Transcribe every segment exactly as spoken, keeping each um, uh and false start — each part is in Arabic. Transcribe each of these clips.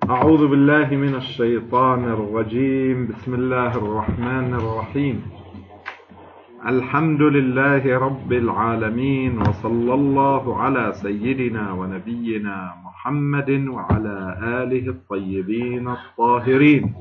أعوذ بالله من الشيطان الرجيم. بسم الله الرحمن الرحيم. الحمد لله رب العالمين، وصلى الله على سيدنا ونبينا محمد وعلى آله الطيبين الطاهرين،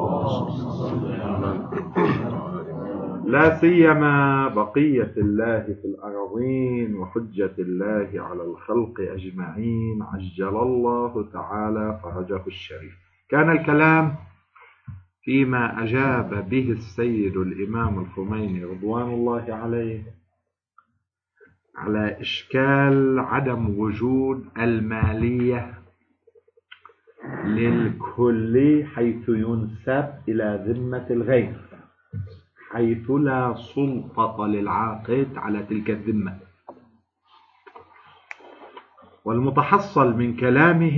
لا سيما بقية الله في الأرضين وحجة الله على الخلق أجمعين، عجل الله تعالى فرجه الشريف. كان الكلام فيما أجاب به السيد الإمام الخميني رضوان الله عليه على إشكال عدم وجود المالية للكل حيث ينسب إلى ذمة الغير، حيث لا سلطة للعاقد على تلك الذمة. والمتحصل من كلامه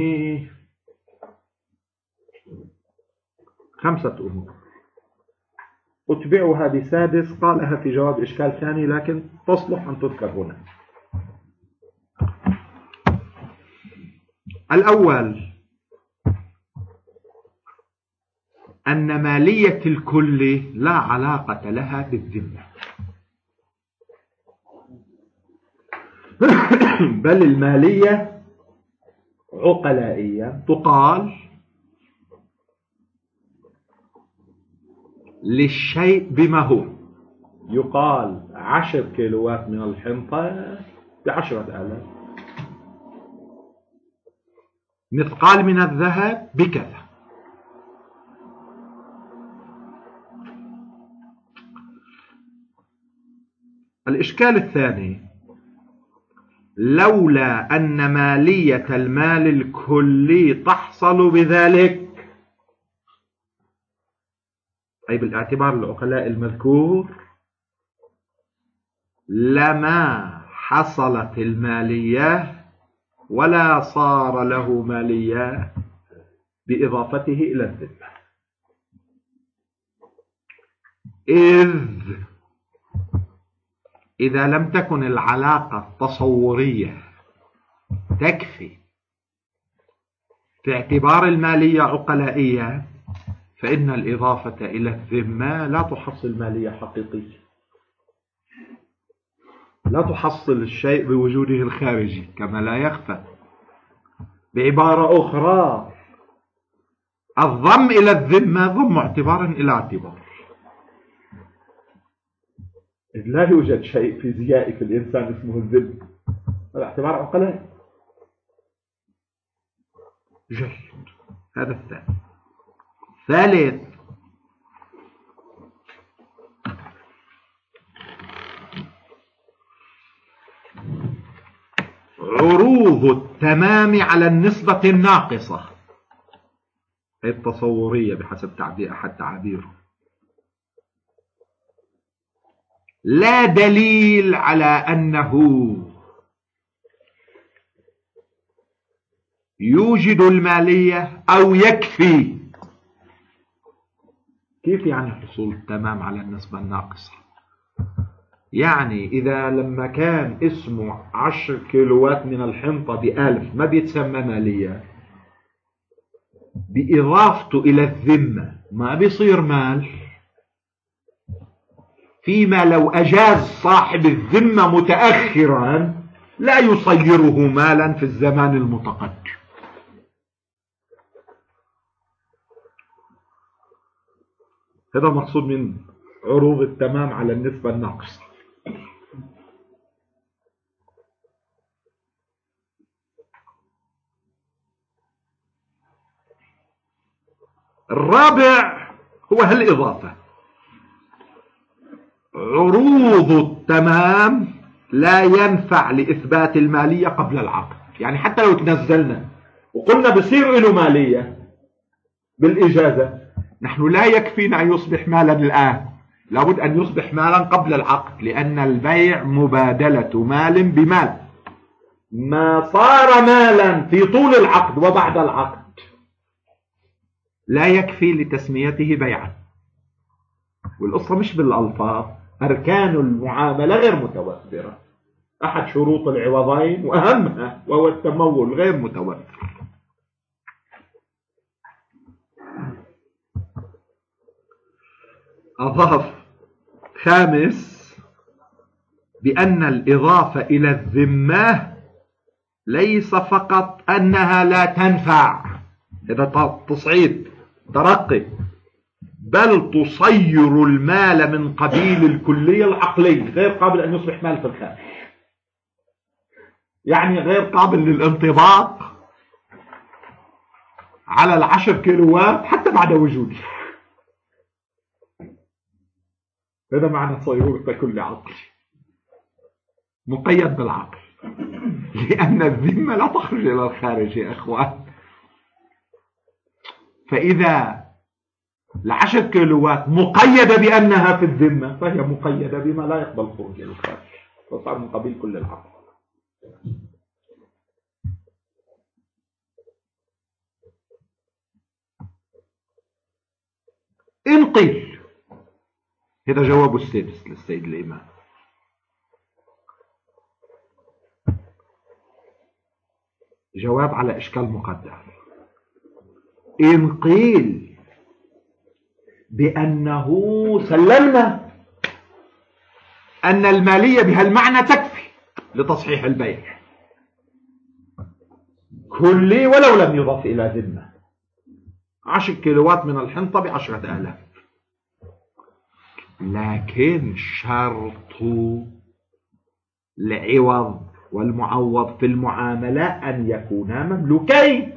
خمسة أمور أتبعها بسادس قالها في جواب إشكال ثاني، لكن تصلح أن تذكر هنا. الأول أن مالية الكل لا علاقة لها بالذمة، بل المالية عقلائية تقال للشيء بما هو. يقال عشر كيلوات من الحنطة بعشرة آلاف، مثقال من الذهب بكذا. الإشكال الثاني، لولا أن مالية المال الكلي تحصل بذلك، أي بالاعتبار العقلاء المذكور، لما حصلت المالية ولا صار له مالية بإضافته إلى الذمة، إذ إذا لم تكن العلاقة التصورية تكفي في اعتبار المالية عقلائية، فإن الإضافة إلى الذمة لا تحصل مالية حقيقية، لا تحصل الشيء بوجوده الخارجي كما لا يخفى. بعبارة أخرى، الضم إلى الذمة ضم اعتبار إلى اعتبار، إذ لا يوجد شيء فيزيائي في الإنسان اسمه الذمة، هذا اعتبار عقلائي. جيد، هذا الثاني. ثالث، عروض التمام على النسبة الناقصة، هي التصورية بحسب تعبير أحد تعابيره، لا دليل على أنه يوجد المالية أو يكفي. كيف يعني حصول التمام على النسبة الناقصة؟ يعني إذا لما كان اسمه عشر كيلوات من الحنطة بألف ما بيتسمى مالية، بإضافته إلى الذمة ما بيصير مال، فيما لو أجاز صاحب الذمة متأخرا لا يصيره مالا في الزمان المتقدم. هذا مقصود من عروض التمام على النسبة الناقصة. الرابع هو هالإضافة. عروض التمام لا ينفع لإثبات المالية قبل العقد، يعني حتى لو تنزلنا وقلنا بصير له مالية بالإجازة، نحن لا يكفينا أن يصبح مالا الآن، لابد أن يصبح مالا قبل العقد، لأن البيع مبادلة مال بمال. ما صار مالا في طول العقد وبعد العقد لا يكفي لتسميته بيعا. والقصة مش بالألفاظ، أركان المعاملة غير متوفرة، أحد شروط العوضين وأهمها وهو التمول غير متوفر. أضاف خامس بأن الإضافة إلى الذمة ليس فقط أنها لا تنفع، هذا تصعيد ترقي، بل تصير المال من قبيل الكلية العقلي، غير قابل أن يصبح مال في الخارج، يعني غير قابل للانطباق على العشر كيلوات حتى بعد وجودي. هذا معنى صيرورة كل عقل، مقيد بالعقل، لأن الذمة لا تخرج إلى الخارج يا أخوان. فإذا العشر كيلوات مقيدة بأنها في الذمة فهي مقيدة بما لا يقبل خروج إلى الخارج، فصار من قبيل كل العقل. إن قيل، هذا جواب السادس للسيد الإمام، جواب على إشكال مقدر. إن قيل بأنه سلمنا أن المالية بهالمعنى تكفي لتصحيح البيع كلي ولو لم يضاف إلى ذمة، عشر كيلوات من الحنطة بعشرة آلاف، لكن شرط العوض والمعوض في المعاملة أن يكونا مملوكين.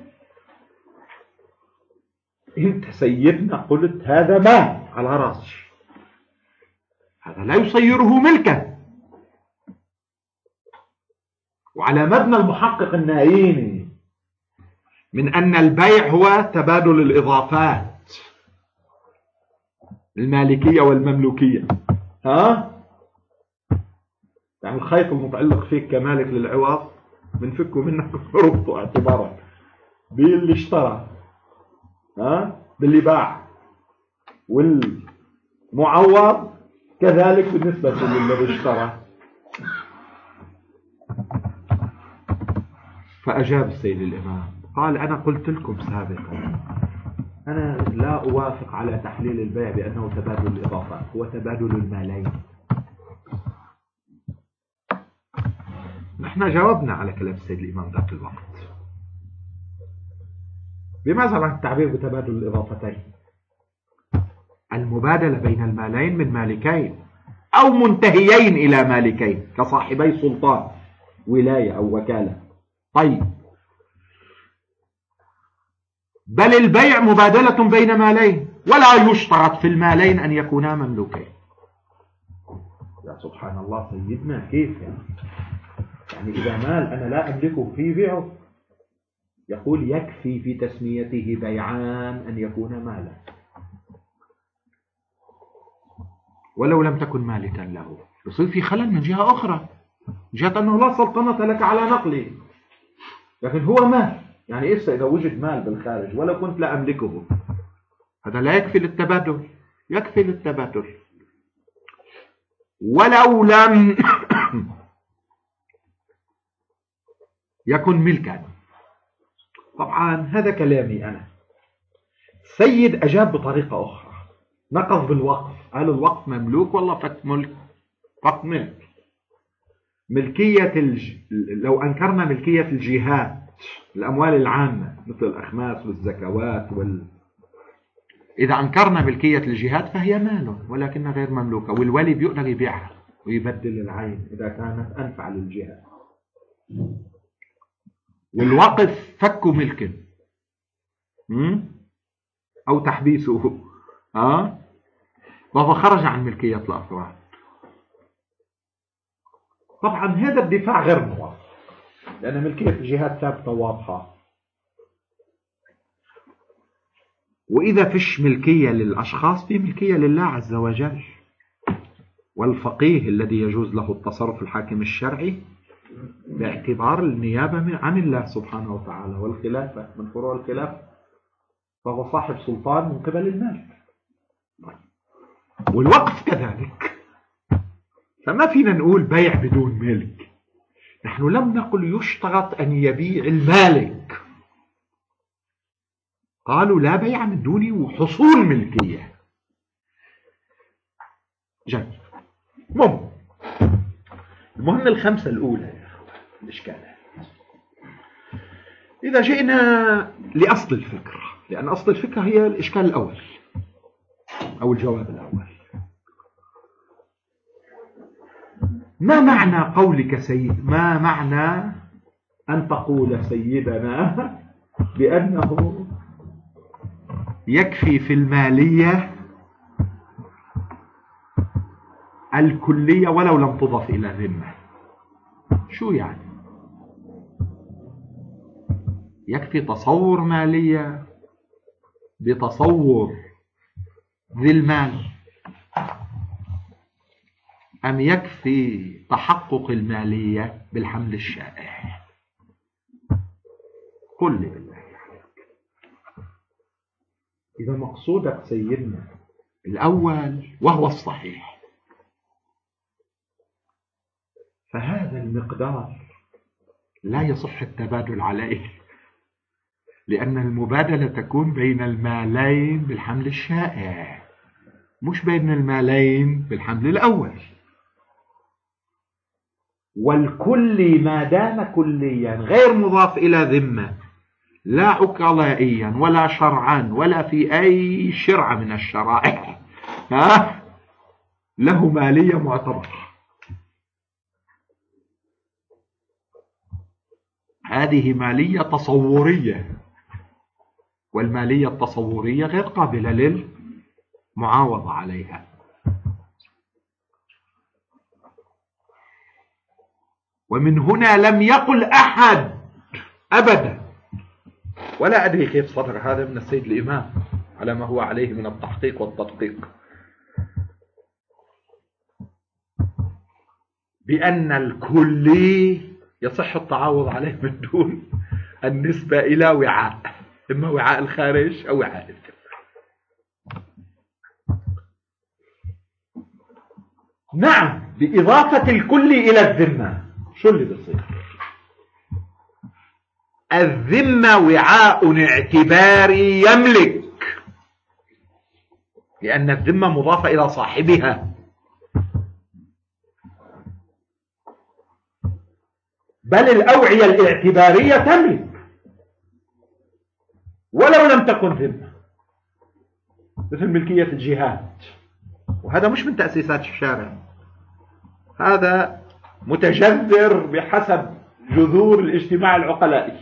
انت سيدنا قلت هذا مال على راسي، هذا لا يصيره ملكا. وعلى مبنى المحقق النايني من أن البيع هو تبادل الإضافات المالكية والمملوكية، ها يعني الخيط المتعلق فيك كمالك للعوض بنفكه منك وربطه اعتبارا باللي اشترى، ها باللي باع، والمعوض كذلك بالنسبة للذي اشترى. فأجاب السيد الإمام قال: أنا قلت لكم سابقا أنا لا أوافق على تحليل البيع بأنه تبادل الإضافات، هو تبادل المالين. نحن جاوبنا على كلام السيد الإمام ذات الوقت. بماذا عن التعبير بتبادل الإضافتين؟ المبادلة بين المالين من مالكين أو منتهيين إلى مالكين كصاحبي سلطان ولاية أو وكالة. طيب، بل البيع مبادلة بين مالين ولا يشترط في المالين أن يكونا مملوكين. يا سبحان الله سيدنا، كيف يعني؟ يعني إذا مال أنا لا أملكه في بيعه، يقول يكفي في تسميته بيعان أن يكون مالا ولو لم تكن مالكا له. يصير في خلل من جهة أخرى، جهة أنه لا سلطنة لك على نقله، لكن هو مال. يعني إيش إذا وجد مال بالخارج ولو كنت لا أملكه؟ هذا لا يكفي للتبادل، يكفي للتبادل ولو لم يكن ملكا. طبعا هذا كلامي أنا. السيد أجاب بطريقة أخرى، نقض بالوقف، قال الوقف مملوك والله فك ملك، فك ملك. ملكية الج... لو أنكرنا ملكية الجهات الأموال العامة مثل الأخماس والزكوات وال... إذا أنكرنا ملكية الجهات فهي مال ولكنها غير مملوكة، والولي بيقدر يبيعها ويبدل العين إذا كانت أنفع للجهة. والوقف فك ملك أو تحبيسه، ها وهو خرج عن ملكية الأفراد. طبعا هذا الدفاع غير موافق، لأن ملكية الجهات ثابتة واضحة، وإذا فيش ملكية للأشخاص في ملكية لله عز وجل، والفقيه الذي يجوز له التصرف الحاكم الشرعي باعتبار النيابة عن الله سبحانه وتعالى، والخلافة من فروع الخلافة، فهو صاحب سلطان من قبل المال. والوقف كذلك، فما فينا نقول بيع بدون ملك. نحن لم نقل يشترط أن يبيع المالك، قالوا لا بيع من دون حصول ملكية. جيد. مهم. المهم الخمسة الأولى يا أخوة الإشكالات. إذا جئنا لأصل الفكرة، لأن أصل الفكرة هي الإشكال الأول أو الجواب الأول. ما معنى قولك سيد؟ ما معنى أن تقول سيدنا بأنه يكفي في المالية الكلية ولو لم تضف إلى ذمة؟ شو يعني؟ يكفي تصور مالية بتصور ذي المال، أم يكفي تحقق المالية بالحمل الشائع؟ قل لي بالله عليك. إذا مقصودك سيدنا الأول وهو الصحيح، فهذا المقدار لا يصح التبادل عليه، لأن المبادلة تكون بين المالين بالحمل الشائع، مش بين المالين بالحمل الأول. والكل ما دام كليا غير مضاف إلى ذمة، لا عقلائيا ولا شرعا ولا في أي شرعة من الشرائع، ها له مالية معتبرة. هذه مالية تصورية، والمالية التصورية غير قابلة للمعاوضة عليها. ومن هنا لم يقل أحد أبدا، ولا أدري كيف صدر هذا من السيد الإمام على ما هو عليه من التحقيق والتدقيق، بأن الكلي يصح التعاوض عليه من دون النسبة إلى وعاء، إما وعاء الخارج أو وعاء الذمة. نعم، بإضافة الكل إلى الذمة. شو اللي بيصير؟ الذمة وعاء اعتباري يملك، لأن الذمة مضافة إلى صاحبها، بل الأوعية الاعتبارية تملك ولو لم تكن ذمة، مثل ملكية الجهات، وهذا مش من تأسيسات الشارع، هذا متجذر بحسب جذور الاجتماع العقلائي.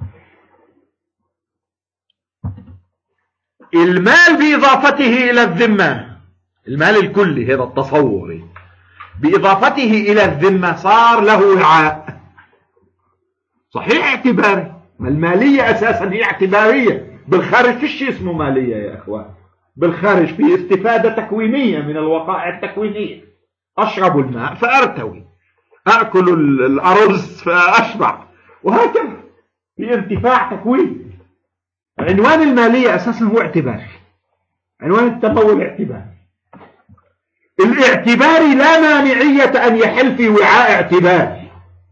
المال بإضافته إلى الذمة، المال الكلي هذا التصوري بإضافته إلى الذمة صار له وعاء صحيح اعتباري. ما المالية أساسا هي اعتبارية، بالخارج في شيء اسمه مالية يا أخوان، بالخارج في استفادة تكوينية من الوقائع التكوينية. أشرب الماء فأرتوي، أأكل الأرز فأشبع، وهكذا في انتفاع تكوين. عنوان المالية أساسا هو اعتباري، عنوان التمول اعتباري. الاعتباري لا مانعية أن يحل في وعاء اعتباري.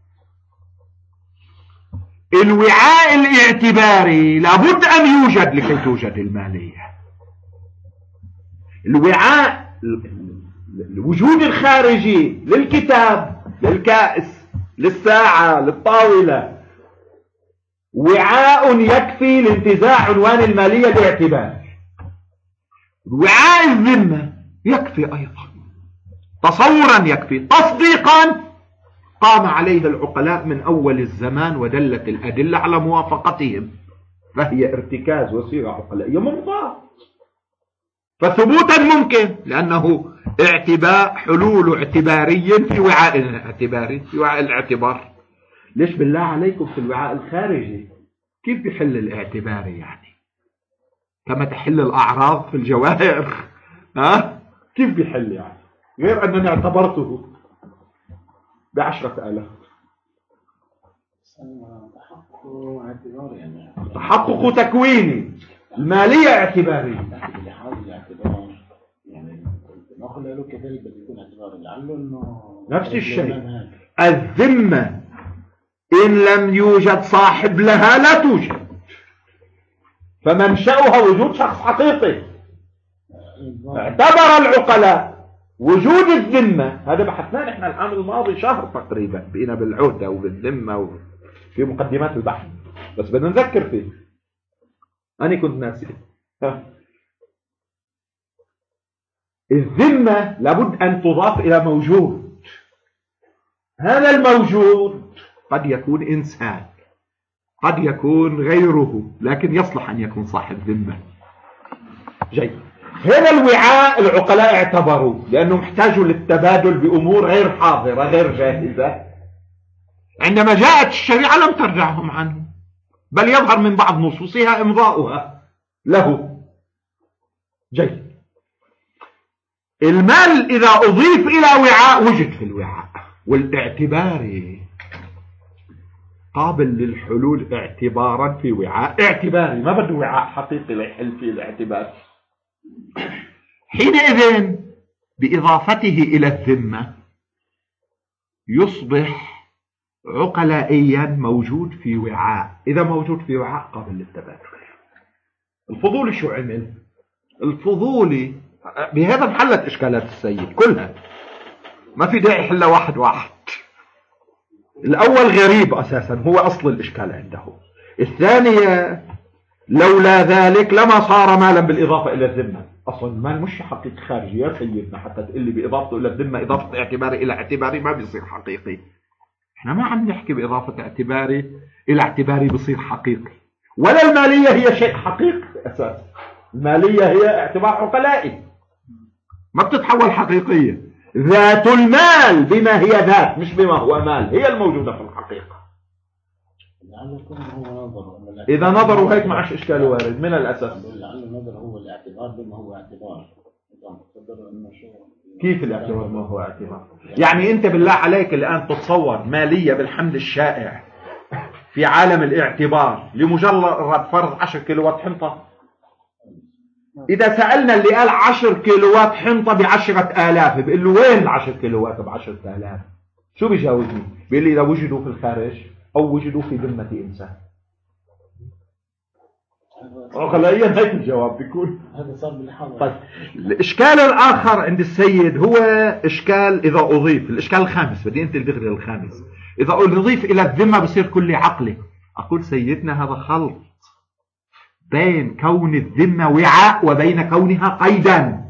الوعاء الاعتباري لابد أن يوجد لكي توجد المالية. الوعاء الوجود الخارجي للكتاب، للكائس، للساعة، للطاولة، وعاء يكفي لانتزاع عنوان المالية الاعتباري. وعاء الذمة يكفي أيضا، تصورا يكفي، تصديقا قام عليه العقلاء من أول الزمان ودلت الأدلة على موافقتهم، فهي ارتكاز وسيرة عقلائية منضبط، فثبوتا ممكن، لأنه اعتباء حلول اعتباري في وعاء اعتباري، في وعاء الاعتبار. ليش بالله عليكم في الوعاء الخارجي كيف بيحل الاعتباري؟ يعني كما تحل الأعراض في الجواهر، ها كيف بيحل؟ يعني غير أنني اعتبرته بعشرة آلاف. تحقق تكويني، المالية اعتبارية. نفس الشيء الذمة إن لم يوجد صاحب لها لا توجد، فمنشأها وجود شخص حقيقي. اعتبر العقلاء وجود الذمة هذا بحثناه نحن العام الماضي شهر تقريبا، بقينا بالعهدة وبالذمة وفي مقدمات البحث، بس بدنا نذكر فيه، أنا كنت ناسي. الذمة لابد أن تضاف إلى موجود، هذا الموجود قد يكون إنسان، قد يكون غيره، لكن يصلح أن يكون صاحب ذمة. جيد. هذا الوعاء العقلاء اعتبروا لأنهم احتاجوا للتبادل بأمور غير حاضرة غير جاهزة، عندما جاءت الشريعة لم ترجعهم عنه، بل يظهر من بعض نصوصها إمضاؤها له. جيد. المال إذا أضيف إلى وعاء وجد في الوعاء، والاعتباري قابل للحلول اعتبارا في وعاء اعتباري، ما بده وعاء حقيقي ليحل فيه الاعتبار. حينئذ بإضافته إلى الذمة يصبح عقلائيا موجود في وعاء، إذا موجود في وعاء قابل للتبادل. الفضولي شو عمل؟ الفضولي بهذا انحلت إشكالات السيد كلها، ما في داعي يحلها واحد واحد. الأول غريب أساسا، هو أصل الإشكال عنده. الثانية لولا ذلك لما صار مالا بالإضافة إلى الذمة. أصلا المال مش حقيقي خارجي يا سيدنا، حتى تقول لي بإضافته إلى الذمة إضافة اعتباري إلى اعتباري ما بيصير حقيقي. احنا ما عم نحكي بإضافة اعتباري إلى اعتباري بيصير حقيقي، ولا المالية هي شيء حقيقي أساسا. المالية هي اعتبار عقلائي ما بتتحول حقيقية. ذات المال بما هي ذات مش بما هو مال هي الموجودة في الحقيقة. إذا نظروا هيك معش إشكال وارد من الأساس. لعل النظر هو الاعتبار بما هو اعتبار. كيف الاعتبار ما هو اعتبار؟ يعني أنت بالله عليك الآن تتصور مالية بالحمل الشائع في عالم الاعتبار لمجرد فرض عشر كيلوات حنطة؟ إذا سألنا اللي قال عشر كيلوات حنطة بعشرة آلاف بيقول له وين العشر كيلوات بعشرة آلاف؟ شو بيجاوبني؟ بيقول لي إذا وجدوا في الخارج أو وجدوا في ذمة إنسان. عقلائيا هيك الجواب بيكون. هذا صار بالحظ. طيب الإشكال الآخر عند السيد هو إشكال إذا أضيف، الإشكال الخامس، بدي أنت الدغري الخامس، إذا أضيف إلى الذمة بصير كل عقلي. أقول سيدنا هذا خلط بين كون الذمة وعاء وبين كونها قيدا.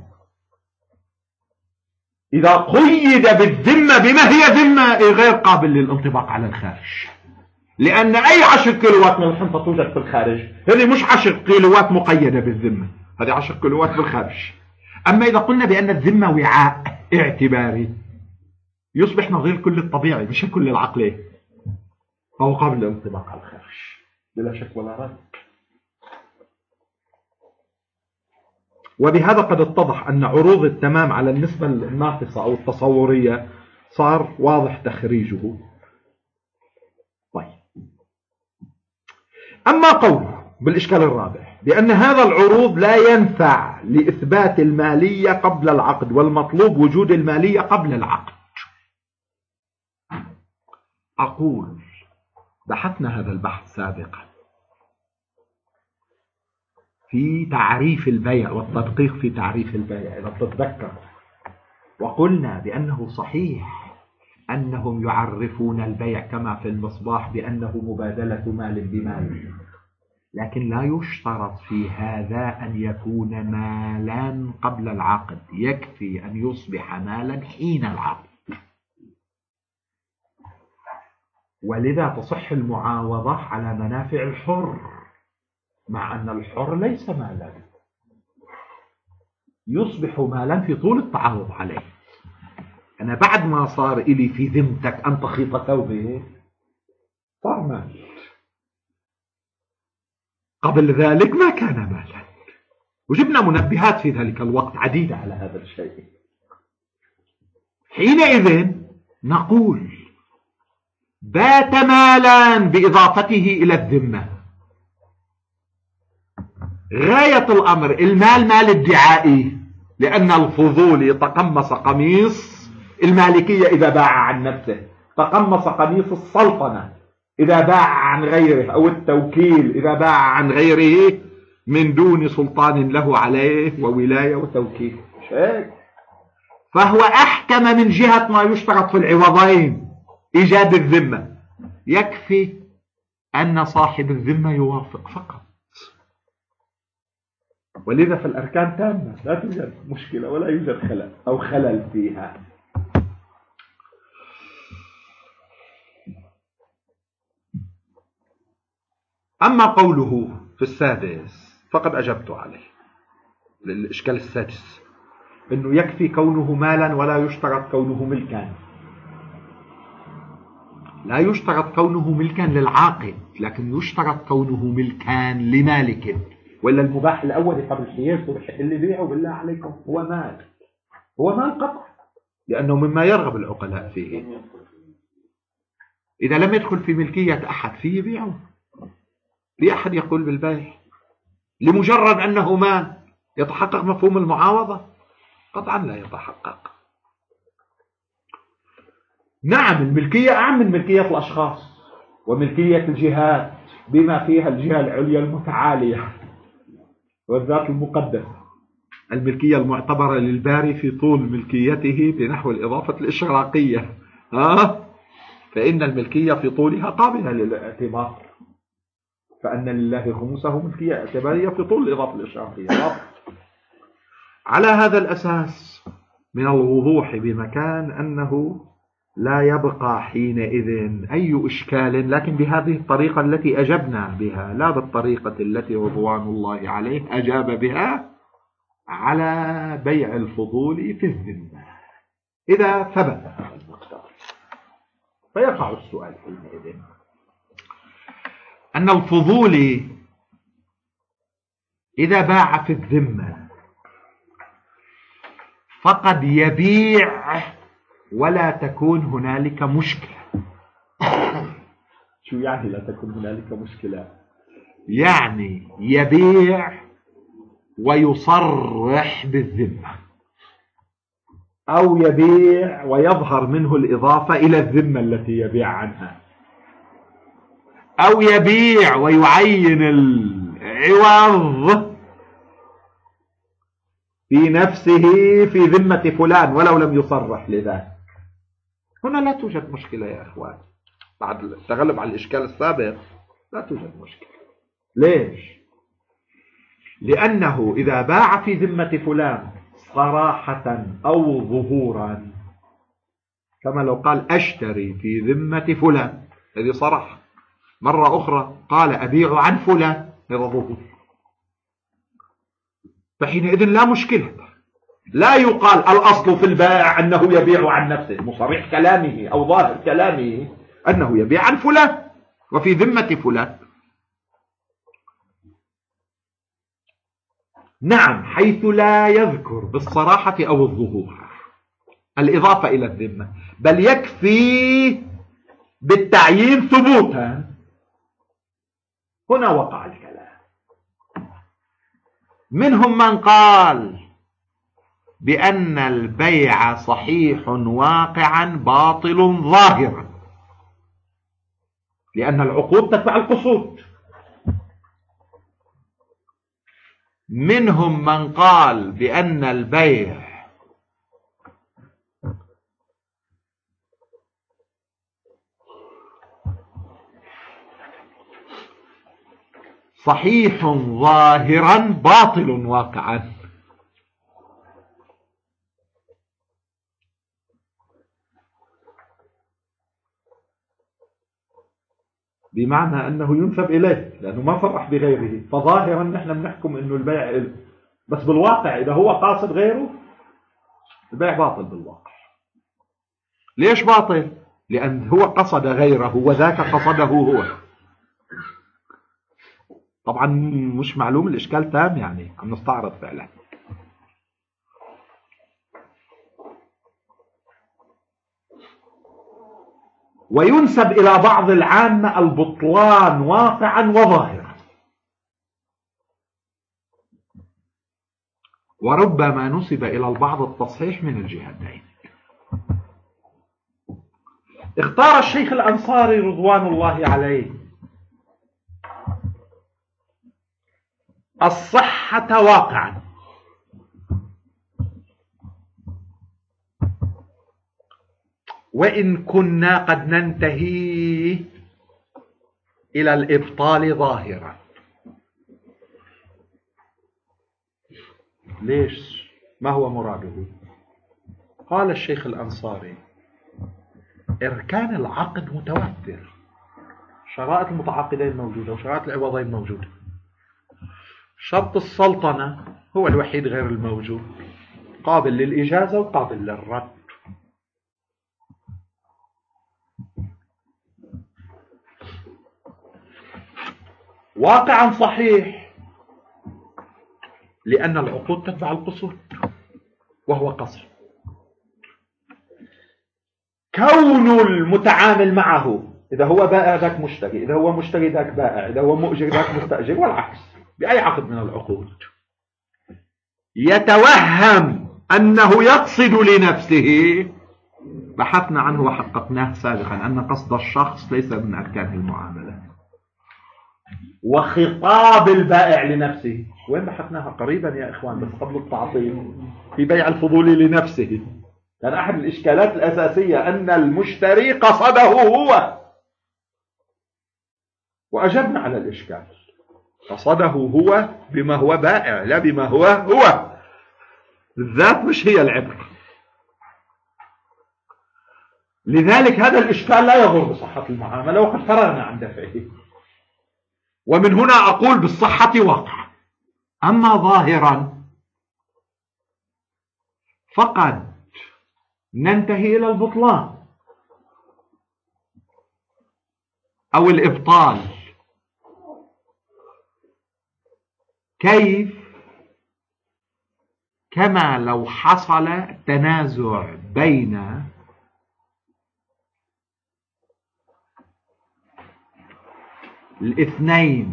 إذا قيد بالذمة بما هي ذمة غير قابل للانطباق على الخارج، لأن أي عشر كيلوات من الحنطة توجد في الخارج هذه مش عشر كيلوات مقيدة بالذمة، هذه عشر كيلوات بالخارج. أما إذا قلنا بأن الذمة وعاء اعتباري يصبح نظير كل الطبيعي مش كل العقلي، فهو قابل للانطباق على الخارج بلا شك ولا ريب. وبهذا قد اتضح أن عروض التمام على النسبة الناقصة أو التصورية صار واضح تخريجه. طيب، أما قوله بالإشكال الرابع بأن هذا العروض لا ينفع لإثبات المالية قبل العقد، والمطلوب وجود المالية قبل العقد، أقول بحثنا هذا البحث سابقا في تعريف البيع والتدقيق في تعريف البيع إذا تتذكر، وقلنا بأنه صحيح أنهم يعرفون البيع كما في المصباح بأنه مبادلة مال بمال، لكن لا يشترط في هذا أن يكون مالا قبل العقد، يكفي أن يصبح مالا حين العقد. ولذا تصح المعاوضة على منافع الحر، مع أن الحر ليس مالا، يصبح مالا في طول التعاوض عليه. أنا بعد ما صار إلي في ذمتك أن تخيط ثوبه صار مال، قبل ذلك ما كان مالا، وجبنا منبهات في ذلك الوقت عديدة على هذا الشيء. حينئذ نقول بات مالا بإضافته إلى الذمة. غاية الأمر المال مال ادعائي، لأن الفضولي تقمص قميص المالكية إذا باع عن نفسه، تقمص قميص السلطنة إذا باع عن غيره، أو التوكيل إذا باع عن غيره من دون سلطان له عليه وولاية وتوكيل. مش هيك؟ فهو أحكم من جهة ما يشترط في العوضين إيجاد الذمة. يكفي أن صاحب الذمة يوافق فقط، ولذا في الأركان تامة لا توجد مشكلة ولا يوجد خلل أو خلل فيها. أما قوله في السادس فقد أجبت عليه، الإشكال السادس أنه يكفي كونه مالا ولا يشترط كونه ملكا. لا يشترط كونه ملكا للعاقل، لكن يشترط كونه ملكا لمالك، ولا المباح الأول قبل حياته بحق اللي بيعه بالله عليكم هو مال، هو مال قطع، لأنه مما يرغب العقلاء فيه. إذا لم يدخل في ملكية أحد فيه يبيعه. في أحد يقول بالبيع لمجرد أنه مال يتحقق مفهوم المعاوضة؟ قطعا لا يتحقق. نعم الملكية أعم من ملكية الأشخاص وملكية الجهات بما فيها الجهة العليا المتعالية والذات المقدسة. الملكية المعتبرة للباري في طول ملكيته بنحو الإضافة الإشراقية، ها؟ فإن الملكية في طولها قابلة للاعتبار، فأن لله خمسه ملكية اعتبارية في طول الإضافة الإشراقية. على هذا الأساس من الوضوح بمكان أنه لا يبقى حينئذ أي إشكال، لكن بهذه الطريقة التي أجبنا بها، لا بالطريقة التي رضوان الله عليه أجاب بها على بيع الفضول في الذمة إذا ثبت هذا المقدار. فيقع السؤال حينئذ أن الفضول إذا باع في الذمة فقد يبيع ولا تكون هنالك مشكلة. شو يعني لا تكون هنالك مشكلة؟ يعني يبيع ويصرح بالذمة، أو يبيع ويظهر منه الإضافة إلى الذمة التي يبيع عنها، أو يبيع ويعين العوض في نفسه في ذمة فلان ولو لم يصرح لذلك. هنا لا توجد مشكلة يا إخوان، بعد التغلب على الإشكال السابق لا توجد مشكلة. ليش؟ لأنه إذا باع في ذمة فلان صراحة أو ظهورا، كما لو قال أشتري في ذمة فلان، هذه صراحة. مرة أخرى قال أبيع عن فلان، هذا ظهور. فحينئذ لا مشكلة، لا يقال الأصل في البائع أنه يبيع عن نفسه، مصرح كلامه أو ظاهر كلامه أنه يبيع عن فلان وفي ذمة فلان. نعم، حيث لا يذكر بالصراحة أو الظهور الإضافة إلى الذمة، بل يكفي بالتعيين ثبوتا. هنا وقع الكلام. منهم من قال بأن البيع صحيح واقعا باطل ظاهرا، لأن العقود تتبع القصود. منهم من قال بأن البيع صحيح ظاهرا باطل واقعا. بمعنى أنه ينسب إليه لأنه ما صرح بغيره، فظاهرا نحن بنحكم أنه البيع إله، بس بالواقع إذا هو قاصد غيره البيع باطل بالواقع. ليش باطل؟ لأن هو قصد غيره وذاك قصده هو. طبعا مش معلوم الإشكال تام، يعني عم نستعرض فعلا. وينسب إلى بعض العامة البطلان واقعا وظاهرا، وربما نسب إلى البعض التصحيح من الجهتين. اختار الشيخ الأنصاري رضوان الله عليه الصحة واقعا، وإن كنا قد ننتهي إلى الإبطال ظاهرا. ليش؟ ما هو مراده؟ قال الشيخ الأنصاري: إركان العقد متوفر، شرائط المتعاقدين موجودة وشرائط العوضين موجودة. شرط السلطنة هو الوحيد غير الموجود، قابل للإجازة وقابل للرد. واقعا صحيح، لأن العقود تتبع القصود وهو قصر. كون المتعامل معه، إذا هو بائع ذاك مشتري، إذا هو مشتري ذاك بائع، إذا هو مؤجر ذاك مستأجر، والعكس بأي عقد من العقود، يتوهم أنه يقصد لنفسه. بحثنا عنه وحققناه سابقا أن قصد الشخص ليس من أركان المعاملة. وخطاب البائع لنفسه وين بحثناها قريبا يا إخوان، بس قبل التعطيل، في بيع الفضول لنفسه. كان أحد الإشكالات الأساسية أن المشتري قصده هو، وأجبنا على الإشكال. قصده هو بما هو بائع، لا بما هو هو. الذات مش هي العبرة. لذلك هذا الإشكال لا يضر بصحة المعاملة، وقد فرغنا عن دفعه. ومن هنا أقول بالصحة واقع. أما ظاهرا فقد ننتهي إلى البطلان أو الإبطال. كيف؟ كما لو حصل تنازع بين الاثنين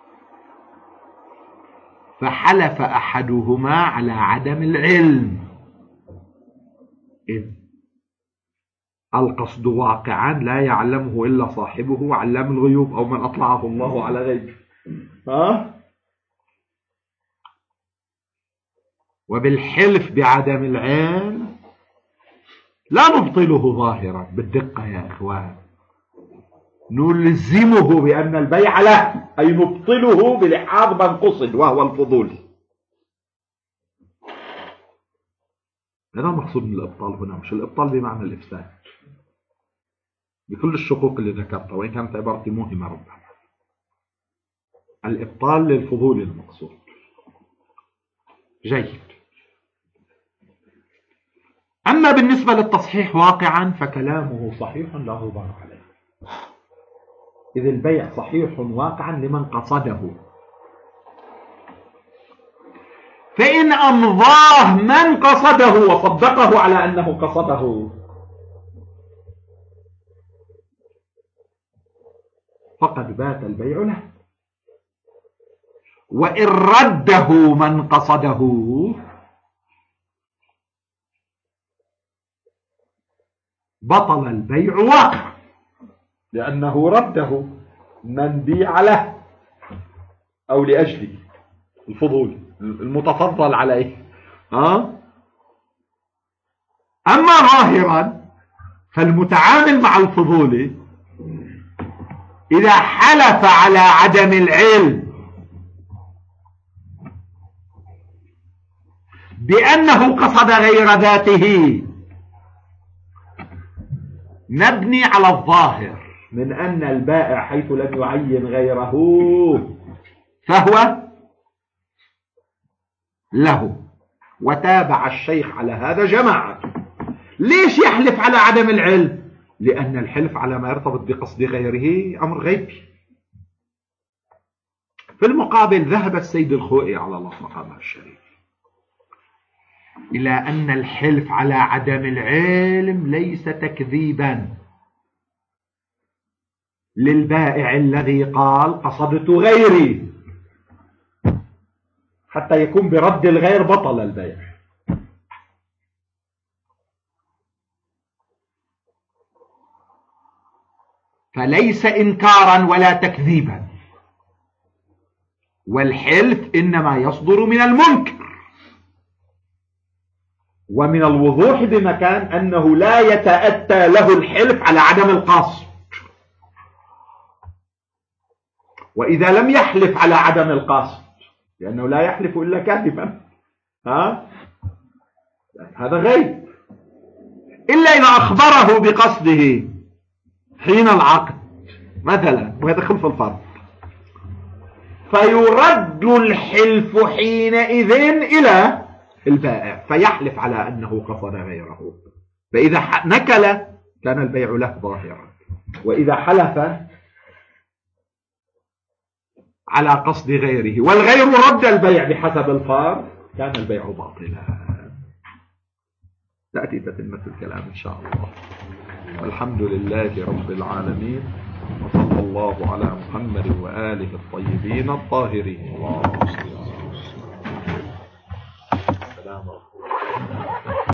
فحلف أحدهما على عدم العلم، إذ القصد واقعا لا يعلمه إلا صاحبه علام الغيوب أو من أطلعه الله على غيبه. ها؟ وبالحلف بعدم العلم لا نبطله ظاهرا بالدقة يا إخوان، نلزمه بأن البيع له، أي نبطله بلحاظ من قصد وهو الفضول. هذا مقصود من الإبطال هنا، مش الإبطال بمعنى الإفساد بكل الشقوق اللي ذكرتها، وإن كانت عبارتي موهمة ربما. الإبطال للفضول المقصود. جيد. أما بالنسبة للتصحيح واقعا فكلامه صحيح لا غبار عليه، إذ البيع صحيح واقعا لمن قصده. فإن أمضاه من قصده وصدقه على أنه قصده فقد بات البيع له. وإن رده من قصده بطل البيع واقع، لأنه رده من بيع له أو لأجل الفضول المتفضل عليه. أه؟ أما ظاهرا فالمتعامل مع الفضول إذا حلف على عدم العلم بأنه قصد غير ذاته نبني على الظاهر من أن البائع حيث لم يعين غيره فهو له. وتابع الشيخ على هذا جماعة. ليش يحلف على عدم العلم؟ لأن الحلف على ما يرتبط بقصد غيره أمر غيبي. في المقابل ذهب السيد الخوئي على الله مقامه الشريف إلى أن الحلف على عدم العلم ليس تكذيبا للبائع الذي قال قصدت غيري، حتى يكون برد الغير بطل البيع. فليس إنكارا ولا تكذيبا، والحلف إنما يصدر من المنكر، ومن الوضوح بمكان أنه لا يتأتى له الحلف على عدم القصد، وإذا لم يحلف على عدم القصد لأنه لا يحلف إلا كاذبا، ها هذا غيب، إلا إذا أخبره بقصده حين العقد مثلا، وهذا خلف الفرض، فيرد الحلف حينئذ إلى البائع فيحلف على أنه قصد غيره، فإذا نكل كان البيع له ظاهرا، وإذا حلف على قصد غيره والغير رد البيع بحسب الفرض كان البيع باطلا. تأتي تتمة الكلام إن شاء الله. الحمد لله رب العالمين، وصلى الله على محمد وآله الطيبين الطاهرين. اللهم صل على سيدنا محمد.